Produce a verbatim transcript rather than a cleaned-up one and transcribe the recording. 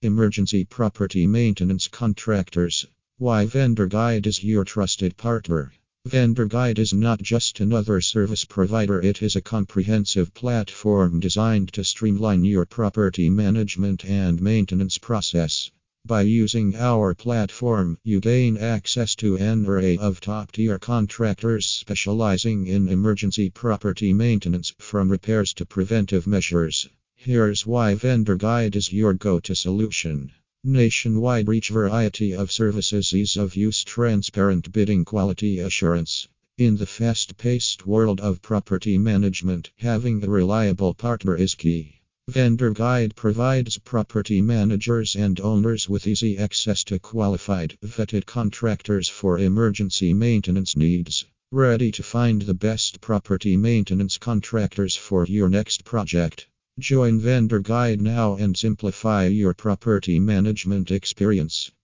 Emergency property maintenance contractors. Why Vendor Guide is your trusted partner. Vendor Guide is not just another service provider, it is a comprehensive platform designed to streamline your property management and maintenance process. By using our platform, you gain access to an array of top-tier contractors specializing in emergency property maintenance, from repairs to preventive measures. Here's why Vendor Guide is your go-to solution. Nationwide reach, variety of services, ease of use, transparent bidding, quality assurance. In the fast-paced world of property management, having a reliable partner is key. Vendor Guide provides property managers and owners with easy access to qualified, vetted contractors for emergency maintenance needs. Ready to find the best property maintenance contractors for your next project? Join Vendor Guide now and simplify your property management experience.